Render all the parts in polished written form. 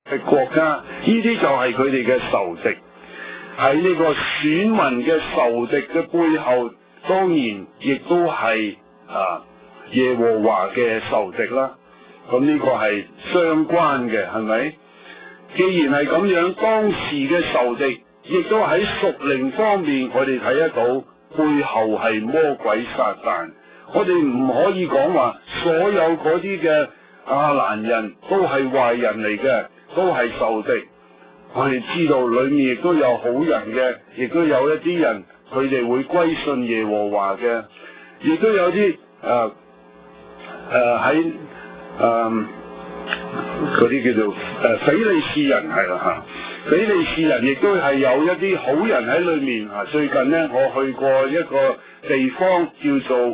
嘅國家，呢啲就係佢哋嘅仇敵。喺呢個選民嘅仇敵嘅背後，當然亦都係耶和華嘅仇敵啦。咁呢個係相關嘅，係咪？既然係咁樣，當時嘅仇敵亦都喺屬靈方面，我哋睇得到背後係魔鬼撒旦。我哋唔可以講話所有嗰啲嘅亞蘭人都係壞人嚟嘅，都係仇敵。我哋知道裏面亦都有好人嘅，亦都有一啲人佢哋會歸信耶和華嘅，亦都有啲喺嗰啲叫做非利士人係啦嚇，非利士人亦都係有一啲好人喺裏面嚇。最近呢，我去過一個地方叫做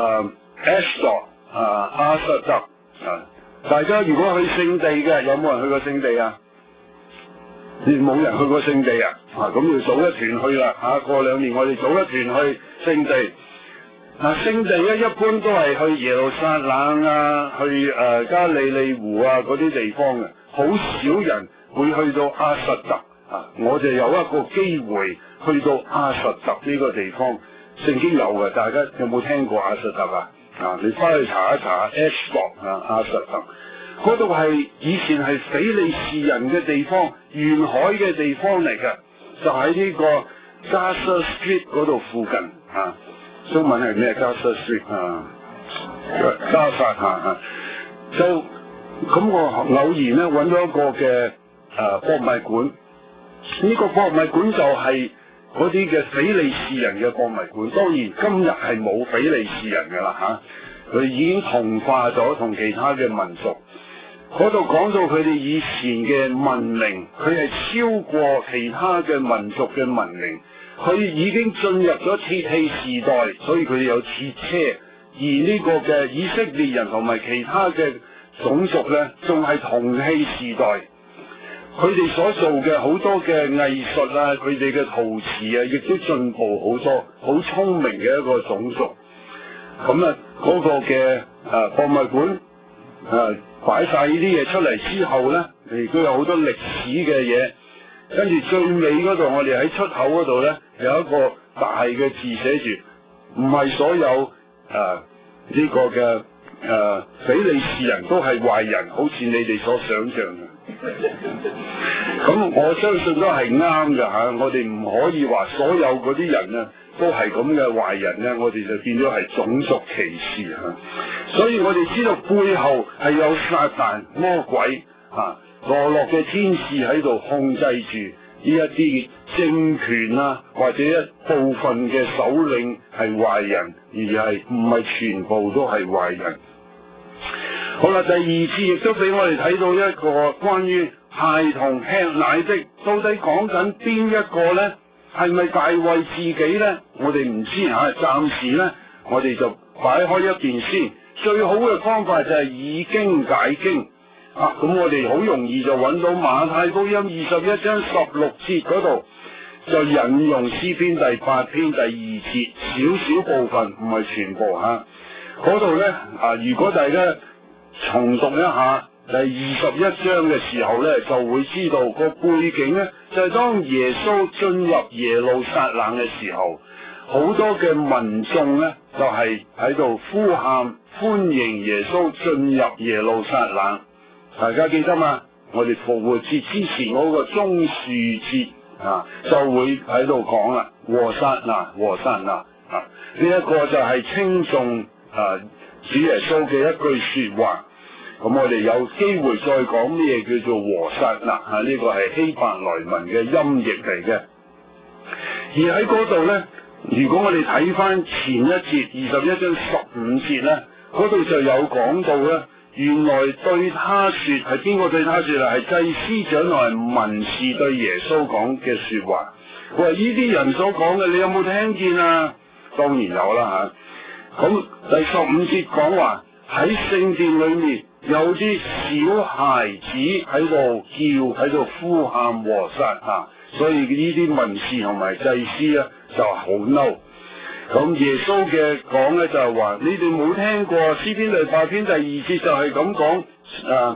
Ashdod 阿實特大家如果去聖地嘅，有冇人去過聖地啊？冇人去過聖地啊？咁要組一團去啦嚇。過2年我哋組一團去聖地。聖地咧一般都係去耶路撒冷啊，去加利利湖啊嗰啲地方嘅，好少人會去到阿實特啊。我就有一個機會去到阿實特呢個地方，聖經有嘅，大家有冇聽過阿實特啊？你翻去查一查 Ashdod 阿實特嗰度係以前係非利士人嘅地方，沿海嘅地方嚟嘅，就喺呢個 Gaza Street 嗰度附近啊。中文係咩？加沙 street 加沙就咁我偶然咧揾到一個嘅博物館，呢個博物館就係嗰啲嘅非利士人嘅博物館。當然今日係冇非利士人㗎啦嚇，佢已經同化咗同其他嘅民族。嗰度講到佢哋以前嘅文明，佢係超過其他嘅民族嘅文明。佢已經進入咗鐵器時代，所以佢哋有鐵車。而呢個嘅以色列人同埋其他嘅種族呢，仲係銅器時代。佢哋所做嘅好多嘅藝術啊，佢哋嘅陶瓷啊，亦都進步好多，好聰明嘅一個種族。咁啊，嗰個嘅博物館擺晒呢啲嘢出嚟之後呢，亦都有好多歷史嘅嘢。跟住最尾嗰度，我哋喺出口嗰度呢，有一個大嘅字寫住，唔係所有呢個嘅非利士人都係壞人，好似你哋所想象嘅。咁我相信都係啱嘅嚇，我哋唔可以話所有嗰啲人呢都係咁嘅壞人呢，我哋就變咗係種族歧視嚇。所以我哋知道背後係有撒旦魔鬼墮落嘅天使喺度控制住呢一啲政權啊，或者一部分嘅首領係壞人，而係唔係全部都係壞人。好啦，第二次亦都俾我哋睇到一個關於孩童吃奶的，到底講緊邊一個呢？係咪大衛自己呢？我哋唔知嚇，暫時呢，我哋就擺開一邊先。最好嘅方法就係以經解經。咁我哋好容易就揾到馬太福音21章16節嗰度，就引用詩篇第8篇第2節少部分，唔係全部嚇。嗰度呢，如果大家重讀一下第21章嘅時候呢，就會知道個背景呢，就係當耶穌進入耶路撒冷嘅時候，好多嘅民眾呢，就係喺度呼喊歡迎耶穌進入耶路撒冷。大家記得嘛？我哋復活節之前嗰個棕樹節就會喺度講啦，和散那，和散那呢一個就係稱頌主耶穌嘅一句說話。咁我哋有機會再講咩叫做和散那呢個係希伯來文嘅音譯嚟嘅。而喺嗰度呢，如果我哋睇翻前一節21章15節呢，嗰度就有講到呢。原來對他說，係邊個對他說啊？係祭司長同埋文士對耶穌講嘅說話。喂，呢啲人所講嘅，你有冇聽見啊？當然有啦嚇。咁第15節講話喺聖殿裏面有啲小孩子喺度叫，喺度呼喊和散那，所以呢啲文士同埋祭司啊就好嬲。咁耶穌嘅講咧就係話，你哋冇聽過詩篇第8篇第2節就係咁講，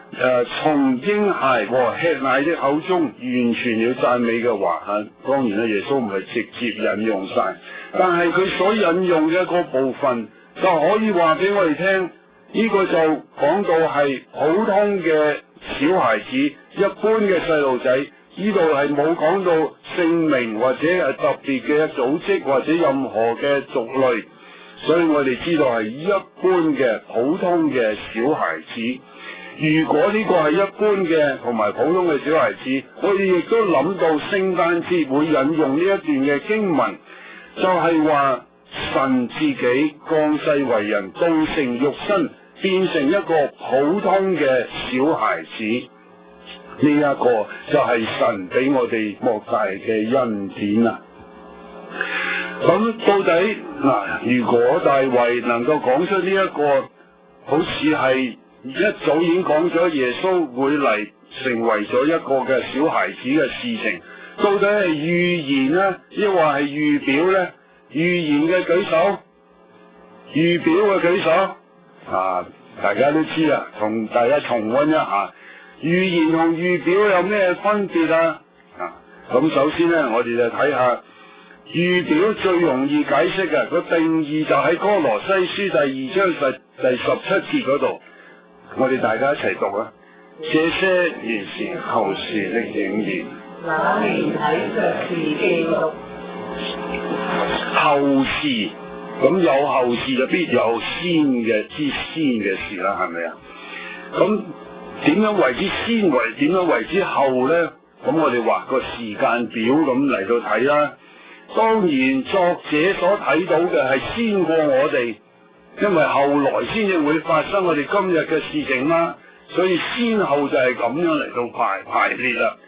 從嬰孩和吃奶的口中完全了讚美嘅話當然耶穌唔係直接引用晒，但係佢所引用嘅一個部分就可以話俾我哋聽，呢個就講到係普通嘅小孩子，一般嘅細路仔，呢度係冇講到姓名或者係特別嘅組織或者任何嘅族類，所以我哋知道係一般嘅普通嘅小孩子。如果呢個係一般嘅同埋普通嘅小孩子，我哋亦都諗到聖誕節會引用呢一段嘅經文，就係話神自己降世為人，道成肉身，變成一個普通嘅小孩子。呢一個就係神俾我哋莫大嘅恩典啦。咁到底如果大衛能夠講出呢一個好似係一早已經講咗耶穌會嚟成為咗一個嘅小孩子嘅事情，到底係預言呢，抑或係預表呢？預言嘅舉手，預表嘅舉手。大家都知啦，同大家重溫一下，預言同預表有咩分別啊？咁首先呢，我哋就睇下預表最容易解釋嘅個定義，就喺哥羅西書第2章第17節嗰度。我哋大家一齊讀啊！這些原是後事的影兒，那連體卻是基督。後事，咁有後事就必有先嘅事啦，係咪啊？咁點樣為之先，點樣為之後呢？咁我哋畫個時間表咁嚟到睇啦。當然作者所睇到嘅係先過我哋，因為後來先至會發生我哋今日嘅事情啦，所以先後就係咁樣嚟到排列啦。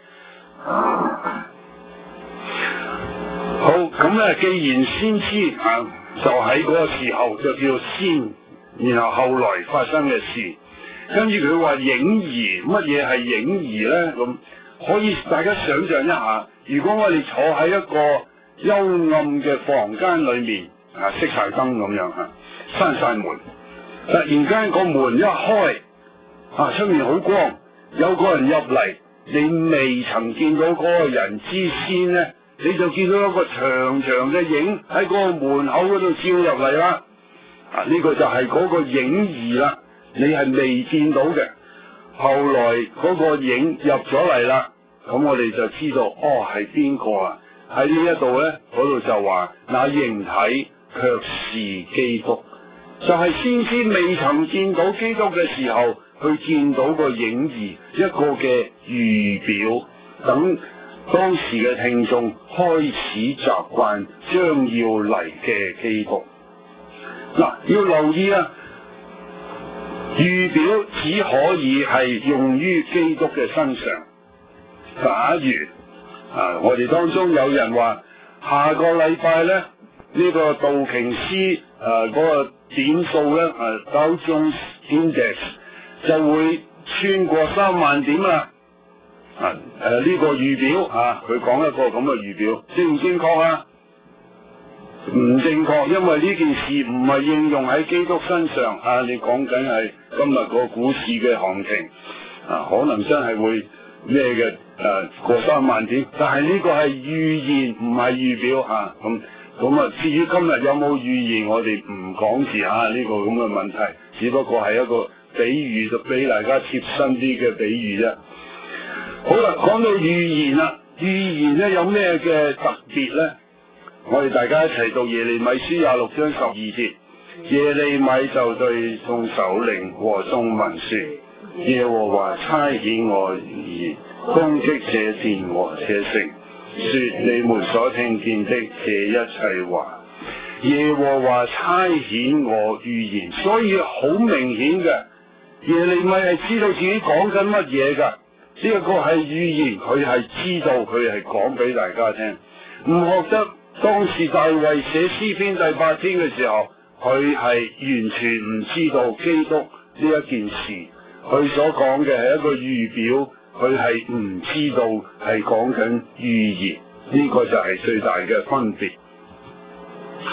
好，咁咧，既然先知就喺嗰個時候就叫先，然後後來發生嘅事，跟住佢話影兒，乜嘢係影兒咧？咁可以大家想象一下，如果我哋坐喺一個幽暗嘅房間裏面，熄晒燈咁樣閂晒門，突然間個門一開，出面好光，有個人入嚟，你未曾見到嗰個人之先呢，你就見到一個長長嘅影喺嗰個門口嗰度照入嚟啦。呢個就係嗰個影兒啦，你係未見到嘅。後來嗰個影入咗嚟啦，咁我哋就知道係邊個啊？喺呢一度呢，嗰度就話那形體卻是基督，就係先知未曾見到基督嘅時候，佢見到個影兒，一個嘅預表，等當時嘅聽眾開始習慣將要嚟嘅基督。要留意啊，預表只可以係用於基督嘅身上。假如我哋當中有人話下個禮拜呢，呢個道瓊斯嗰個點數呢，Dow Jones Index 就會穿過3萬點啦。呢個預表佢講一個咁嘅預表，正唔正確啊？唔正確，因為呢件事唔係應用喺基督身上。你講緊係今日個股市嘅行情，可能真係會咩嘅過3萬點，但係呢個係預言，唔係預表咁至於今日有冇預言，我哋唔講住呢個咁嘅問題，只不過係一個比喻，就俾大家貼身啲嘅比喻啫。好啦，講到預言啦，預言咧有咩嘅特別咧？我哋大家一齊讀耶利米書26章12節，耶利米就對眾首領和眾民說：耶和華差遣我預言，攻擊這殿和這城，說你們所聽見的這一切話。耶和華差遣我預言，所以好明顯嘅，耶利米係知道自己講緊乜嘢噶。呢一個係預言，佢係知道，佢係講俾大家聽。唔學得當時大衛寫詩篇第8篇嘅時候，佢係完全唔知道基督呢一件事。佢所講嘅係一個預表，佢係唔知道係講緊預言。呢個就係最大嘅分別。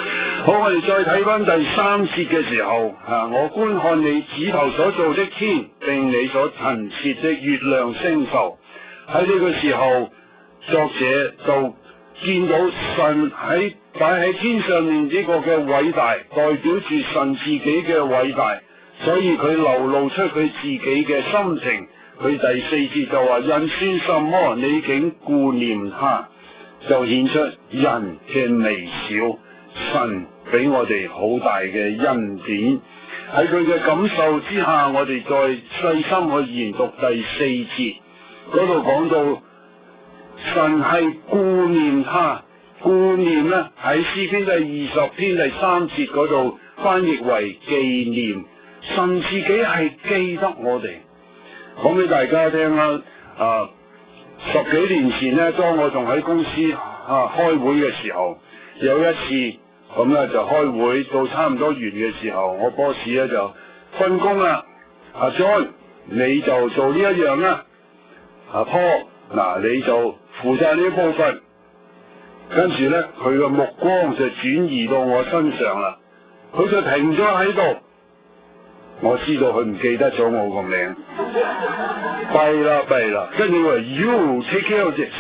好，我哋再睇翻第3節嘅時候，我觀看你指頭所造的天，並你所陳設的月亮星宿。喺呢個時候，作者就見到神擺喺天上面呢個嘅偉大，代表住神自己嘅偉大，所以佢流露出佢自己嘅心情。佢第4節就話：人算什麼，你竟顧念他，就顯出人嘅微小。神俾我哋好大嘅恩典。喺佢嘅感受之下，我哋再細心去研讀第4節嗰度講到神係顧念他。顧念呢喺詩篇第20篇第3節嗰度翻譯為紀念。神自己係記得我哋。講俾大家聽啦，10幾年前呢，當我仲喺公司開會嘅時候，有一次咁咧就開會到差唔多完嘅時候，我 boss 咧就分工啦。阿 John 你就做呢一樣啦，阿 Paul 你就負責呢一部分。跟住咧佢嘅目光就轉移到我身上啦，佢就停咗喺度。我知道佢唔記得咗我個名，弊啦，跟住佢話 You take care of this，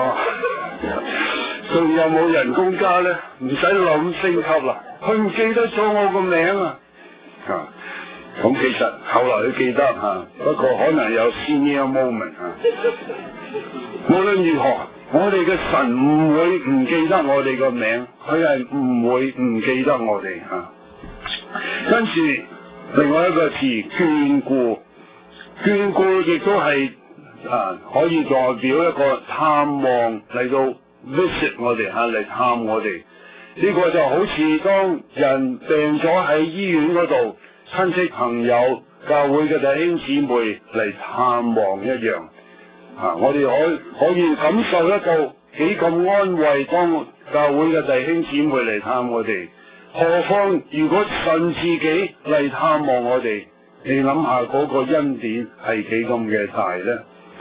仲有冇人工加咧？唔使諗升級啦，佢唔記得咗我個名啊！咁其實後來佢記得不過可能有 senior moment 無論如何，我哋嘅神唔會唔記得我哋個名，佢係唔會唔記得我哋跟住另外一個詞眷顧，眷顧亦都係可以代表一個探望嚟到 visit 我哋嚟探我哋。呢個就好似當人病咗喺醫院嗰度，親戚朋友、教會嘅弟兄姊妹嚟探望一樣。我哋可以感受得到幾咁安慰，當教會嘅弟兄姊妹嚟探我哋。何況如果神自己嚟探望我哋，你諗下嗰個恩典係幾咁嘅大呢？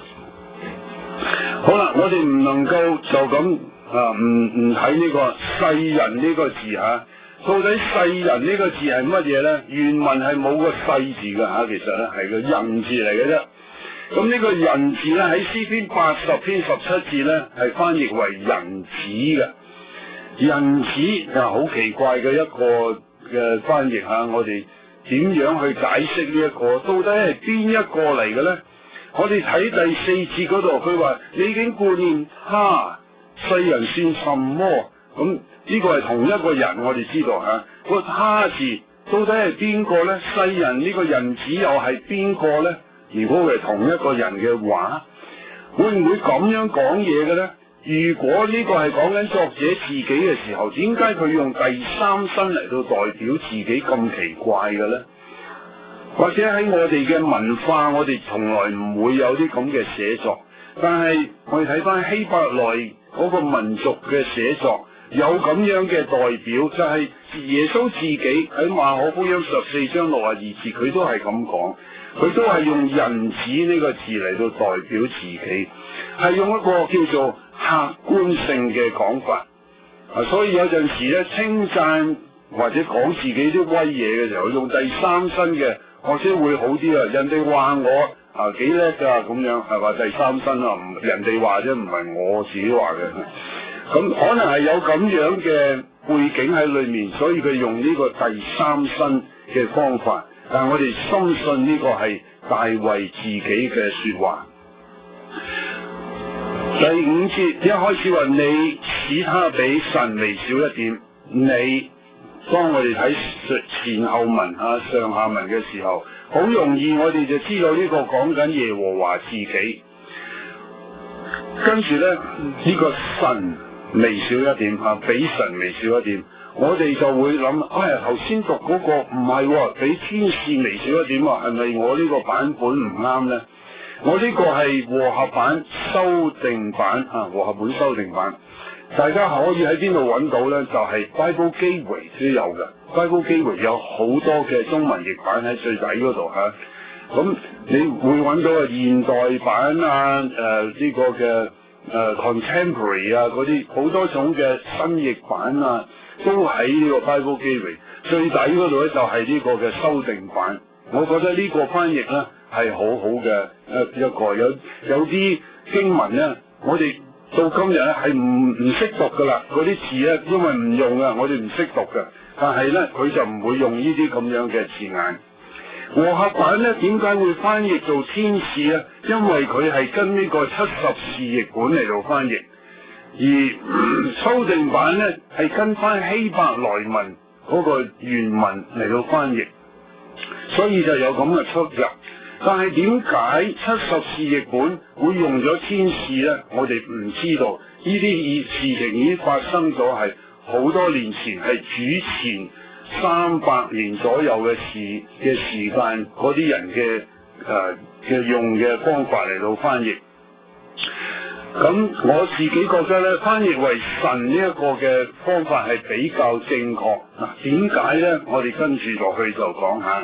好啦，我哋唔能夠就咁唔睇呢個世人呢個字到底世人呢個字係乜嘢呢？原文係冇個世字嘅其實呢係個人字嚟嘅啫。咁呢個人字呢，喺詩篇80篇17節呢係翻譯為人子嘅。人子好奇怪嘅一個嘅翻譯我哋點樣去解釋呢一個？到底係邊一個嚟嘅呢？我哋睇第4節嗰度，佢話你已經顧念他，世人算什麼？咁呢個係同一個人，我哋知道個他字到底係邊個呢？世人呢個人子又係邊個呢？如果佢係同一個人嘅話，會唔會咁樣講嘢嘅呢？如果呢個係講緊作者自己嘅時候，點解佢用第三身嚟到代表自己咁奇怪嘅呢？或者喺我哋嘅文化，我哋從來唔會有啲咁嘅寫作，但係我哋睇翻希伯來嗰個民族嘅寫作，有咁樣嘅代表，就係耶穌自己喺馬可福音14章62節，佢都係咁講，佢都係用人子呢個字嚟到代表自己，係用一個叫做客觀性嘅講法。所以有陣時咧稱讚或者講自己啲威嘢嘅時候，用第三身嘅，或者會好啲啊！人哋話我幾叻㗎咁樣，係話第三身人哋話啫，唔係我自己話嘅。咁可能係有咁樣嘅背景喺裏面，所以佢用呢個第三身嘅方法。但係我哋深信呢個係大衛自己嘅說話。第5節一開始話你使他比神微小一點，你當我哋睇前後文上下文嘅時候，好容易我哋就知道呢個講緊耶和華自己。跟住咧呢個神微小一點比神微小一點，我哋就會諗，頭先讀嗰個唔係比天使微小一點係咪我呢個版本唔啱呢？我呢個係和合版修訂版和合本修訂版，大家可以喺邊度揾到呢？就係 Bible Gateway 都有嘅。Bible Gateway 有好多嘅中文譯版喺最底嗰度咁你會揾到現代版呢個嘅 contemporary 啊嗰啲好多種嘅新譯版啊，都喺呢個 Bible Gateway 最底嗰度咧就係呢個嘅修訂版。我覺得呢個翻譯咧係好好嘅一個，有啲經文咧，我哋到今日咧係唔識讀噶啦，嗰啲字咧因為唔用啊，我哋唔識讀嘅，但係咧佢就唔會用呢啲咁樣嘅字眼。和合版咧點解會翻譯做天使咧？因為佢係跟呢個70士譯本嚟到翻譯，而修訂版咧係跟翻希伯來文嗰個原文嚟到翻譯，所以就有咁嘅出入。但係點解70士譯本會用咗天使咧？我哋唔知道，呢啲事情已經發生咗，係好多年前，係主前300年左右嘅時間，嗰啲人嘅用嘅方法嚟到翻譯。咁我自己覺得咧，翻譯為神呢一個嘅方法係比較正確。嗱，點解咧？我哋跟住落去就講下。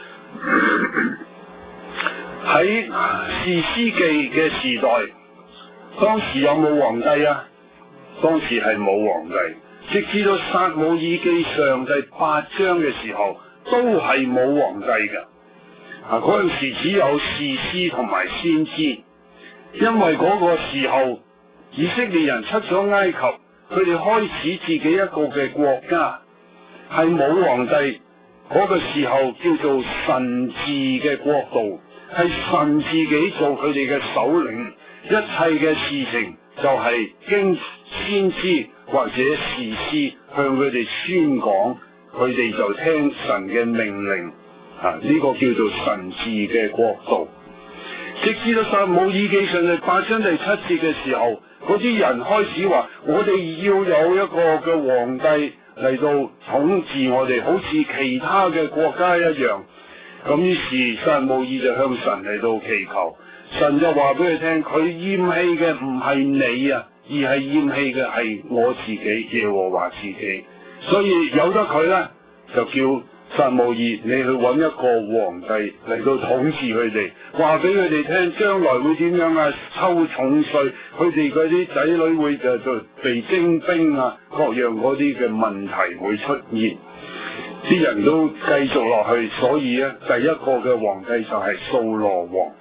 喺士師記嘅時代，當時有冇皇帝啊？當時係冇皇帝，直至到撒母耳記上第8章嘅時候，都係冇皇帝嘅。嗰陣時只有士師同埋先知，因為嗰個時候以色列人出咗埃及，佢哋開始自己一個嘅國家，係冇皇帝。嗰個時候叫做神治嘅國度，係神自己做佢哋嘅首領，一切嘅事情就係經先知或者士師向佢哋宣講，佢哋就聽神嘅命令。呢個叫做神治嘅國度。直至到撒母耳記上第8章第7節嘅時候，嗰啲人開始話：我哋要有一個嘅皇帝嚟到統治我哋，好似其他嘅國家一樣。咁於是撒母耳就向神嚟到祈求，神就話俾佢聽：佢厭棄嘅唔係你啊，而係厭棄嘅係我自己，耶和華自己。所以由得佢咧，就叫撒母耳你去揾一個皇帝嚟到統治佢哋，話俾佢哋聽將來會點樣啊，抽重稅，佢哋嗰啲仔女會就被徵兵啊，各樣嗰啲嘅問題會出現，啲人都繼續落去，所以咧第一個嘅皇帝就係掃羅王。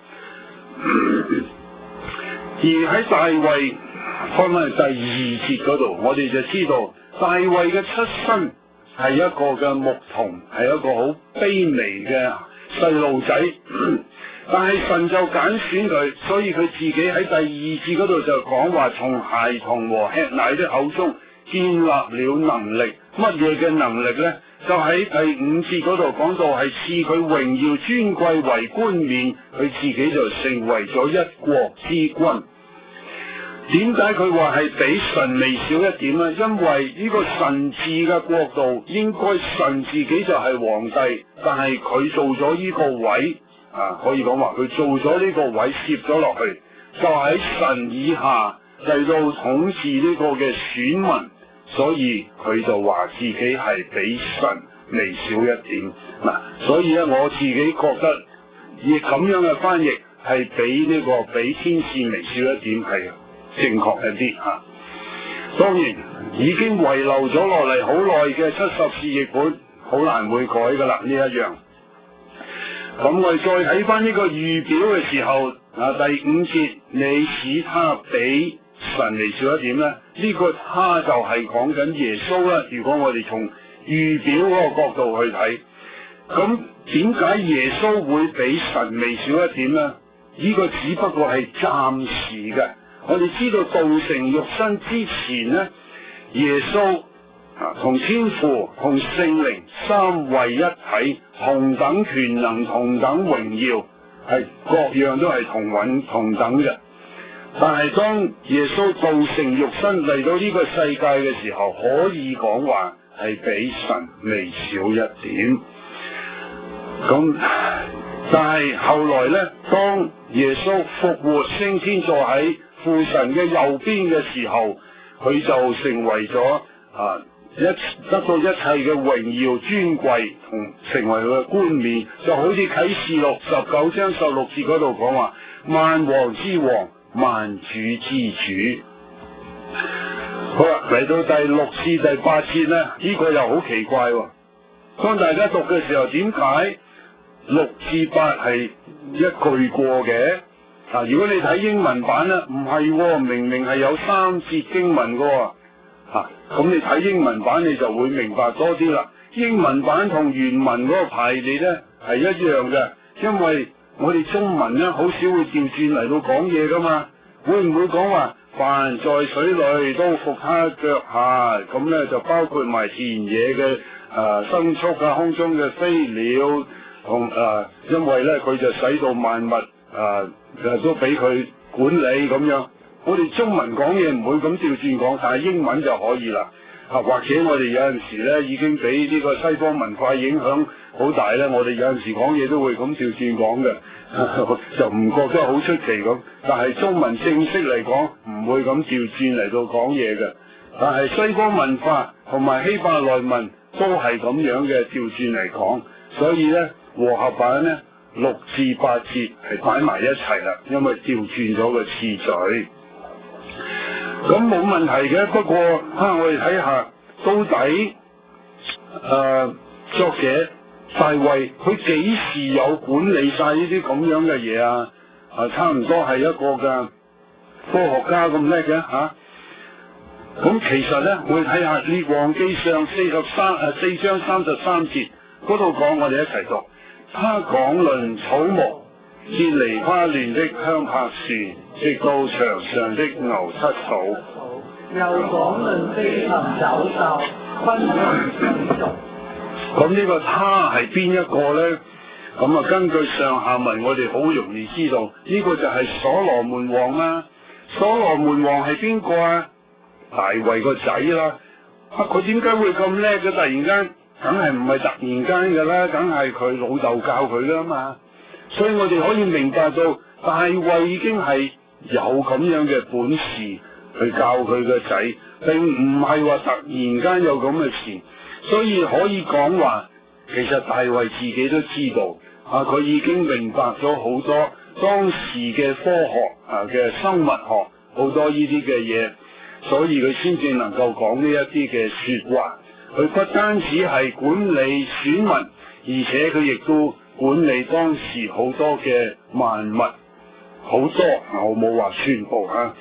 而喺大衛翻翻第2節嗰度，我哋就知道大衛嘅出身係一個嘅牧童，係一個好卑微嘅細路仔，但係神就揀選佢，所以佢自己喺第2節嗰度就講話：從孩童和吃奶的口中建立了能力。乜嘢嘅能力呢？就喺第5節嗰度講到係賜佢榮耀尊貴為冠冕，佢自己就成為咗一國之君。點解佢話係比神微小一點呢？因為呢個神治嘅國度應該神自己就係皇帝，但係佢做咗呢個位可以講話佢做咗呢個位攝咗落去，就喺神以下嚟到統治呢個嘅選民，所以佢就話自己係比神微小一點。所以咧我自己覺得以咁樣嘅翻譯係比天使微小一點係正確一啲嚇。當然已經遺留咗落嚟好耐嘅70士譯本，好難會改㗎啦呢一樣。咁我哋再睇翻呢個預表嘅時候，第5節你使他比神微小一點咧，呢個他就係講緊耶穌啦。如果我哋從預表嗰個角度去睇，咁點解耶穌會比神微小一點咧？呢個只不過係暫時嘅。我哋知道道成肉身之前咧，耶穌同天父同聖靈三位一體，同等權能，同等榮耀，係各樣都係同等嘅。但係當耶穌道成肉身嚟到呢個世界嘅時候，可以講話係比神微小一點。咁但係後來咧，當耶穌復活升天坐喺父神嘅右邊嘅時候，佢就成為咗得到一切嘅榮耀尊貴，同成為佢嘅冠冕，就好似啟示錄19章16節嗰度講話：萬王之王， 萬主之主。好啦，嚟到第6至第8節咧，呢個又好奇怪喎。當大家讀嘅時候，點解6至8係一句過嘅？如果你睇英文版咧，唔係喎，明明係有3節經文嘅喎。咁你睇英文版你就會明白多啲啦。英文版同原文嗰個排列咧係一樣嘅，因為我哋中文咧好少會調轉嚟到講嘢噶嘛。會唔會講話凡在水裏都服他腳下？咁咧就包括埋田野嘅牲畜啊，空中嘅飛鳥同因為咧佢就使到萬物都俾佢管理咁樣。我哋中文講嘢唔會咁調轉講，但係英文就可以啦。或者我哋有陣時咧已經俾呢個西方文化影響好大咧，我哋有陣時講嘢都會咁調轉講嘅，就唔覺得好出奇咁。但係中文正式嚟講唔會咁調轉嚟到講嘢嘅。但係西方文化同埋希伯來文都係咁樣嘅調轉嚟講，所以咧和合版咧6至8節係擺埋一齊啦，因為調轉咗個次序。咁冇問題嘅，不過我哋睇下到底作者大衛佢幾時有管理晒呢啲咁樣嘅嘢啊？差唔多係一個嘅科學家咁叻嘅嚇。咁其實咧，我哋睇下列王記上4章33節嗰度講，我哋一齊讀。他講論草木，結梨花亂的香柏樹，直到牆上的牛膝草。 又講論飛禽走獸，昆蟲水族。 咁呢個他係邊一個咧？咁根據上下文，我哋好容易知道呢個就係所羅門王啦。所羅門王係邊個啊？大衛個仔啦。佢點解會咁叻嘅？突然間，梗係唔係突然間嘅啦，梗係佢老豆教佢噶嘛。所以我哋可以明白到，大衛已經係有咁樣嘅本事去教佢個仔，並唔係話突然間有咁嘅事。所以可以講話，其實大衛自己都知道，佢已經明白咗好多當時嘅科學嘅生物學好多呢啲嘅嘢，所以佢先至能夠講呢一啲嘅說話。佢不單止係管理選民，而且佢亦都管理當時好多嘅萬物，好多我冇話全部啊。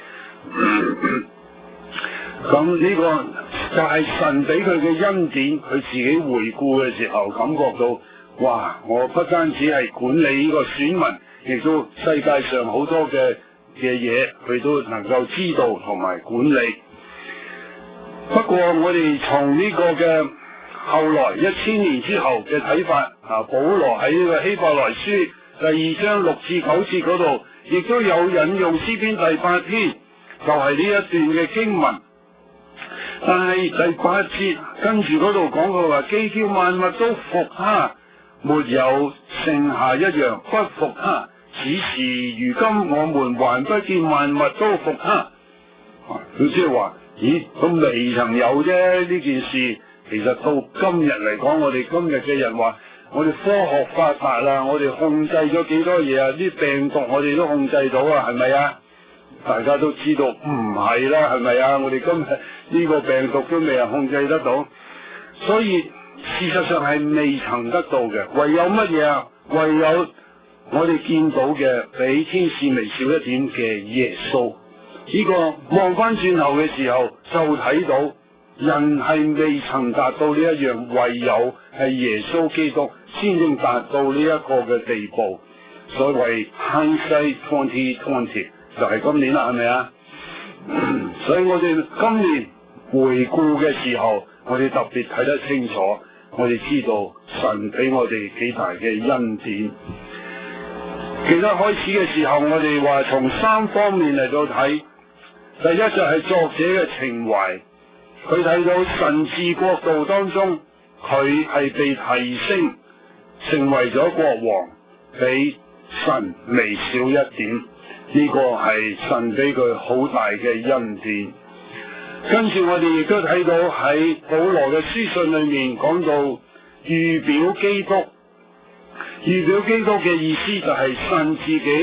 咁呢個就係神俾佢嘅恩典，佢自己回顧嘅時候感覺到，哇！我不單止係管理呢個選民，亦都世界上好多嘅嘢，佢都能夠知道同埋管理。不過我哋從呢個嘅後來1000年之後嘅睇法，保羅喺呢個希伯來書第2章6至9節嗰度，亦都有引用詩篇第8篇，就係呢一段嘅經文。但係第8節跟住嗰度講佢話，既叫萬物都服他，沒有剩下一樣不服他。此時如今我們還不見萬物都服他。佢即係話，咦，咁未曾有啫呢件事。其實到今日嚟講，我哋今日嘅人話，我哋科學發達啦，我哋控制咗幾多嘢啊？啲病毒我哋都控制到啊，係咪啊？大家都知道唔係啦，係咪啊？我哋今日呢個病毒都未人控制得到，所以事實上係未曾得到嘅。唯有乜嘢啊？唯有我哋見到嘅比天使微小一點嘅耶穌。呢個望翻轉頭嘅時候，就睇到人係未曾達到呢一樣，唯有係耶穌基督先至達到呢一個嘅地步。所謂 hindsight 2020。就係今年啦，係咪啊？所以我哋今年回顧嘅時候，我哋特別睇得清楚，我哋知道神俾我哋幾大嘅恩典。記得開始嘅時候，我哋話從3方面嚟到睇。第一就係作者嘅情懷，佢睇到神治國度當中，佢係被提升成為咗國王，比神微小一點。呢個係神俾佢好大嘅恩典。跟住我哋亦都睇到喺保羅嘅書信裏面講到預表基督。預表基督嘅意思就係神自己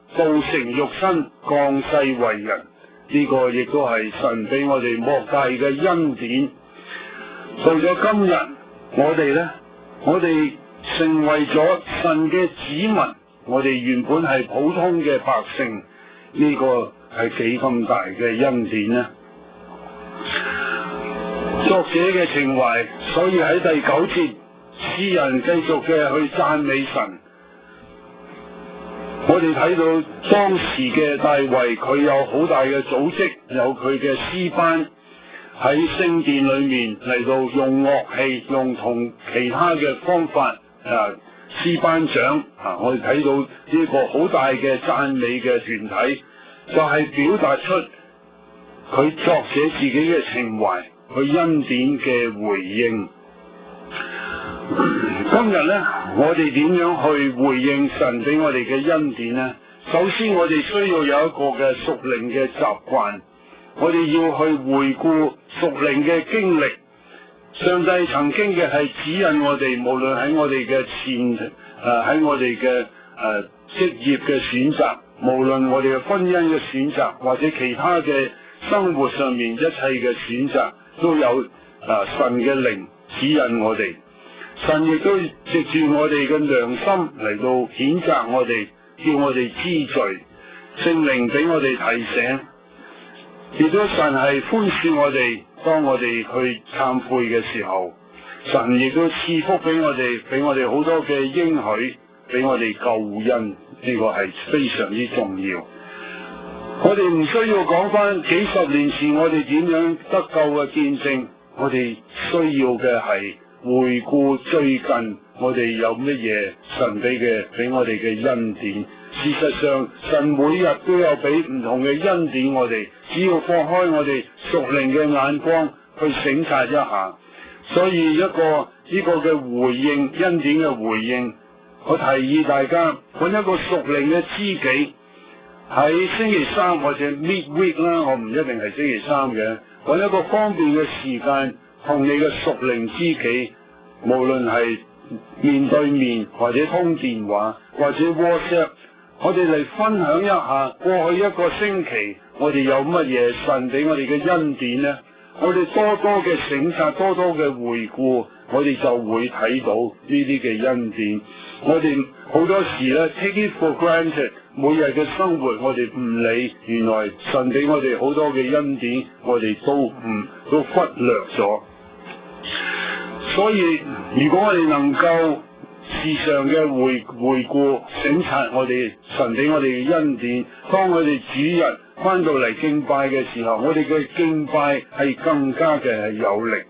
道成肉身降世為人，呢個亦都係神俾我哋莫大嘅恩典。到咗今日，我哋成為咗神嘅子民，我哋原本係普通嘅百姓，呢個係幾咁大嘅恩典呢？作者嘅情懷，所以喺第9節，詩人繼續嘅去讚美神。我哋睇到當時嘅大衛，佢有好大嘅組織，有佢嘅詩班喺聖殿裏面嚟到用樂器，用同其他嘅方法詩班長我哋睇到呢個好大嘅讚美嘅團體，就係表達出佢作者自己嘅情懷，佢恩典嘅回應。今日呢，我哋點樣去回應神俾我哋嘅恩典呢？首先，我哋需要有一個嘅屬靈嘅習慣，我哋要去回顧屬靈嘅經歷。上帝曾經嘅係指引我哋，無論喺我哋嘅喺我哋嘅職業嘅選擇，無論我哋嘅婚姻嘅選擇，或者其他嘅生活上面一切嘅選擇，都有神嘅靈指引我哋。神亦都藉住我哋嘅良心嚟到譴責我哋，叫我哋知罪。聖靈俾我哋提醒，亦都神係寬恕我哋。當我哋去懺悔嘅時候，神亦都賜福俾我哋，俾我哋好多嘅應許，俾我哋救恩。呢個係非常之重要。我哋唔需要講翻幾十年前我哋點樣得救嘅見證，我哋需要嘅係回顧最近我哋有乜嘢神俾我哋嘅恩典。事實上，神每日都有俾唔同嘅恩典我哋，只要放開我哋屬靈嘅眼光去省察一下。所以呢個嘅回應，恩典嘅回應，我提議大家揾一個屬靈嘅知己，喺星期三或者 midweek 啦，我唔一定係星期三嘅，揾一個方便嘅時間同你嘅屬靈知己，無論係面對面或者通電話或者 WhatsApp， 我哋嚟分享一下過去一個星期我哋有乜嘢神俾我哋嘅恩典呢？我哋多多嘅省察，多多嘅回顧，我哋就會睇到呢啲嘅恩典。我哋好多時咧 take it for granted， 每日嘅生活我哋唔理，原來神俾我哋好多嘅恩典，我哋都忽略咗。所以如果我哋能夠時常嘅回顧省察我哋神俾我哋嘅恩典，當我哋主日翻到嚟敬拜嘅時候，我哋嘅敬拜係更加嘅有力。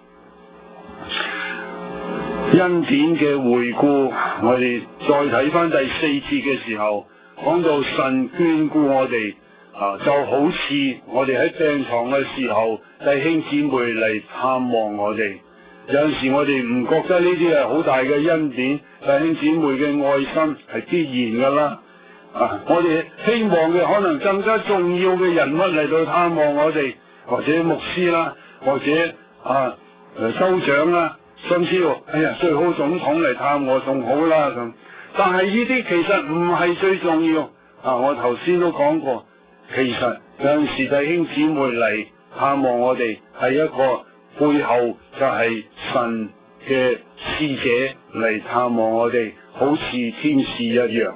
恩典嘅回顧，我哋再睇翻第4節嘅時候，講到神眷顧我哋就好似我哋喺病床嘅時候，弟兄姊妹嚟探望我哋。有陣時我哋唔覺得呢啲係好大嘅恩典，弟兄姊妹嘅愛心係必然噶啦。我哋希望嘅可能更加重要嘅人物嚟到探望我哋，或者牧師啦，或者州長啦，甚至最好總統嚟探我仲好啦咁。但係呢啲其實唔係最重要。我頭先都講過，其實有陣時弟兄姊妹嚟探望我哋係一個背後就係神嘅使者嚟探望我哋，好似天使一樣。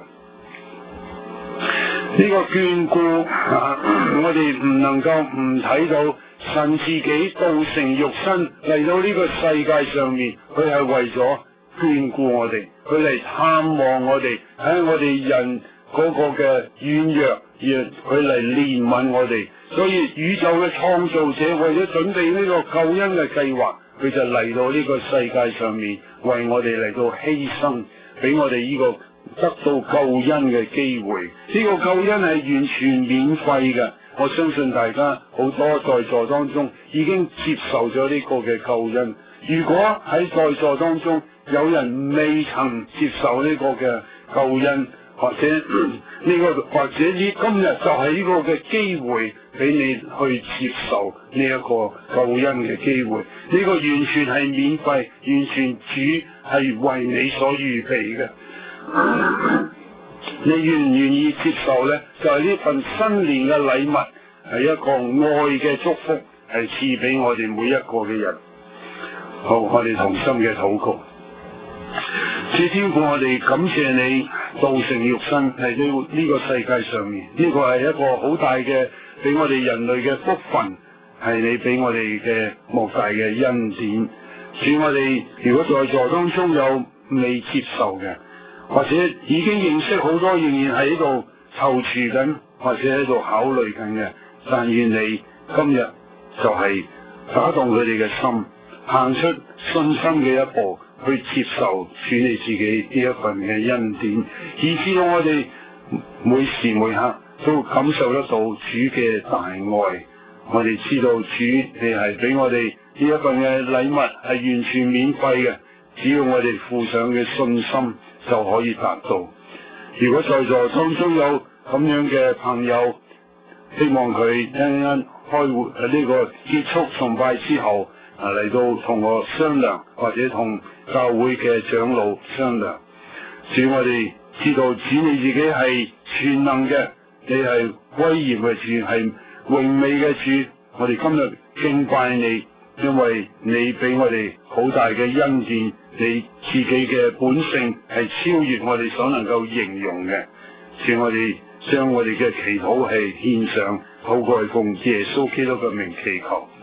呢個眷顧我哋唔能夠唔睇到神自己道成肉身嚟到呢個世界上面，佢係為咗眷顧我哋，佢嚟探望我哋，喺我哋人嗰個嘅軟弱，佢嚟憐憫我哋。所以宇宙嘅創造者為咗準備呢個救恩嘅計劃，佢就嚟到呢個世界上面，為我哋嚟到犧牲，俾我哋呢個得到救恩嘅機會。呢個救恩係完全免費嘅，我相信大家好多在座當中已經接受咗呢個嘅救恩。如果喺在座當中有人未曾接受呢個嘅救恩，或者今日就係呢個嘅機會俾你去接受呢一個救恩嘅機會。呢個完全係免費，完全主係為你所預備嘅。 你願唔願意接受呢？就係呢份新年嘅禮物，係一個愛嘅祝福，係賜俾我哋每一個嘅人。好，我哋同心嘅禱告。主天父，我哋感謝你道成肉身嚟到呢個世界上面，呢個係一個好大嘅俾我哋人類嘅福分，係你俾我哋嘅莫大嘅恩典。主，我哋如果在座當中有未接受嘅，或者已經認識好多，仍然喺度躊躇緊，或者喺度考慮緊嘅，但願你今日就係打動佢哋嘅心，行出信心嘅一步，去接受主你自己呢一份嘅恩典，以至到我哋每時每刻都感受得到主嘅大愛。我哋知道主你係俾我哋呢一份嘅禮物係完全免費嘅，只要我哋附上嘅信心就可以達到。如果在座當中有咁樣嘅朋友，希望佢一陣開會呢個結束崇拜之後嚟到同我商量，或者同教會嘅長老商量。主，我哋知道主你自己係全能嘅，你係威嚴嘅主，係榮美嘅主。我哋今日敬拜你，因為你俾我哋好大嘅恩典，你自己嘅本性係超越我哋所能夠形容嘅。主，我哋將我哋嘅祈禱係獻上，禱告奉耶穌基督嘅名祈求。